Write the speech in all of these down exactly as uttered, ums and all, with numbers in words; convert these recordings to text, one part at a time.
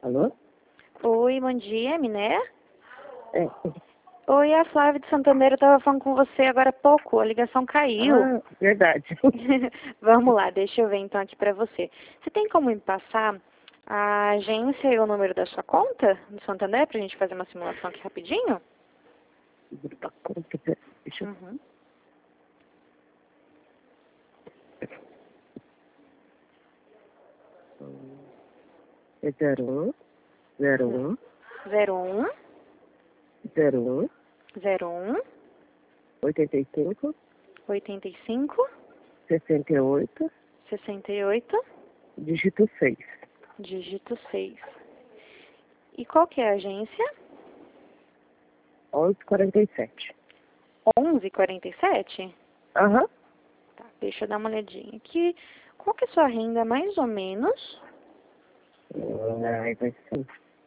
Alô? Oi, bom dia, Miné? É. Oi, é a Flávia de Santander, eu estava falando com você agora há pouco, a ligação caiu. Ah, verdade. Vamos lá, deixa eu ver então aqui pra você. Você tem como me passar a agência e o número da sua conta do Santander pra gente fazer uma simulação aqui rapidinho? Deixa eu... Uhum. É zero um, zero um, zero um, zero um, zero um, oitenta e cinco, oitenta e cinco, sessenta e oito, sessenta e oito, dígito seis. dígito seis. E qual que é a agência? onze quarenta e sete. onze quarenta e sete? Aham. Tá, deixa eu dar uma olhadinha aqui. Qual que é a sua renda, mais ou menos? Ai, vai sim.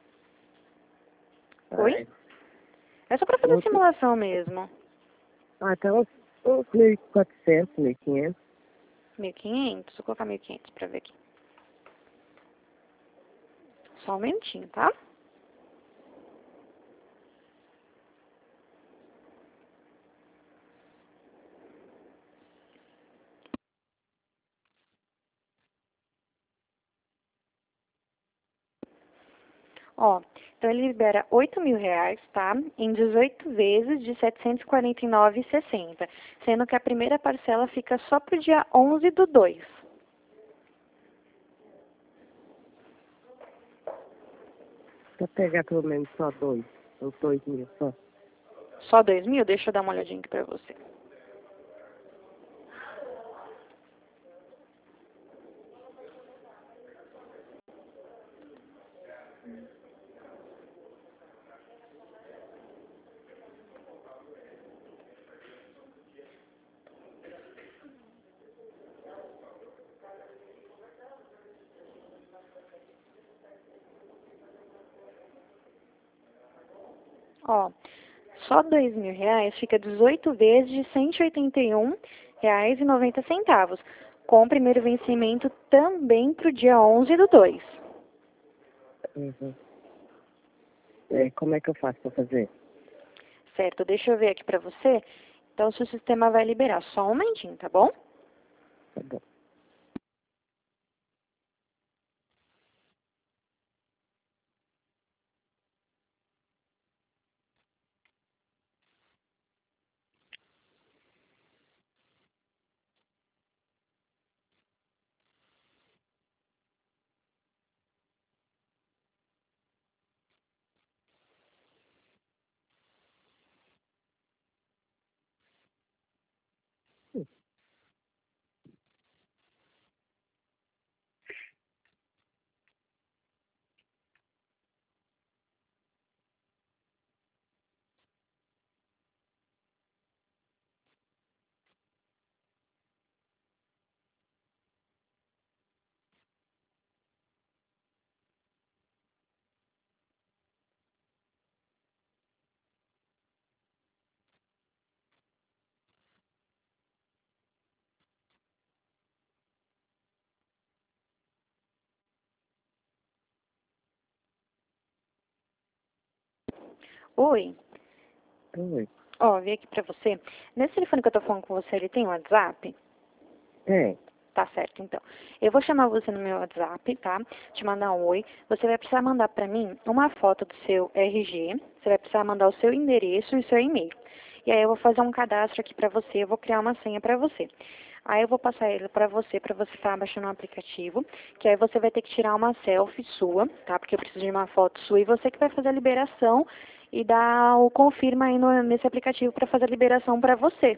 Oi? É só pra fazer Outro... simulação mesmo. Ah, até uns, uns mil e quatrocentos, mil e quinhentos. mil e quinhentos? Vou colocar mil e quinhentos pra ver aqui. Só um minutinho, tá? Ó, então ele libera oito mil reais, tá? Em dezoito vezes de setecentos e quarenta e nove reais e sessenta centavos, sendo que a primeira parcela fica só pro dia onze do dois. Pra pegar pelo menos só dois. Ou dois mil só. Só dois mil? Deixa eu dar uma olhadinha aqui pra você. Ó, só dois mil reais fica dezoito vezes de cento e oitenta e um reais e noventa centavos, com o primeiro vencimento também pro dia onze do dois. Uhum. É, como é que eu faço pra fazer? Certo, deixa eu ver aqui pra você. Então, se o sistema vai liberar. Só um momentinho, tá bom? Tá bom. Oi. Oi. Ó, vi aqui pra você. Nesse telefone que eu tô falando com você, ele tem WhatsApp? É. Tá certo, então. Eu vou chamar você no meu WhatsApp, tá? Te mandar um oi. Você vai precisar mandar pra mim uma foto do seu R G. Você vai precisar mandar o seu endereço e o seu e-mail. E aí eu vou fazer um cadastro aqui pra você, eu vou criar uma senha pra você. Aí eu vou passar ele pra você, pra você estar baixando um aplicativo, que aí você vai ter que tirar uma selfie sua, tá? Porque eu preciso de uma foto sua e você que vai fazer a liberação e dar o confirma aí no, nesse aplicativo pra fazer a liberação pra você.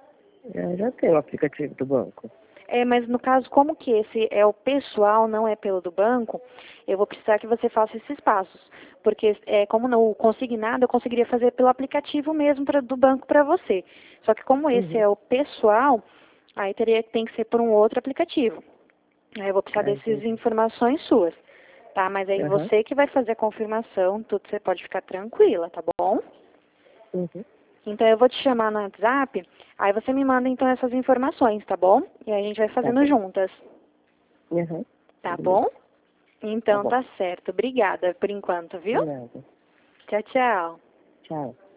Eu já tenho o aplicativo do banco. É, mas no caso, como que esse é o pessoal, não é pelo do banco, eu vou precisar que você faça esses passos. Porque é, como no consignado, eu conseguiria fazer pelo aplicativo mesmo pra, do banco para você. Só que como esse Uhum. é o pessoal, aí teria, tem que ser por um outro aplicativo. Aí eu vou precisar Ah, dessas entendi. informações suas. Tá? Mas aí Aham. você que vai fazer a confirmação, tudo você pode ficar tranquila, tá bom? Uhum. Então eu vou te chamar no WhatsApp, aí você me manda então essas informações, tá bom? E aí a gente vai Tá fazendo bom. juntas, Aham. tá Beleza. bom? Então Tá tá certo. Obrigada por enquanto, viu? bom. Nada. Tchau, tchau. Tchau.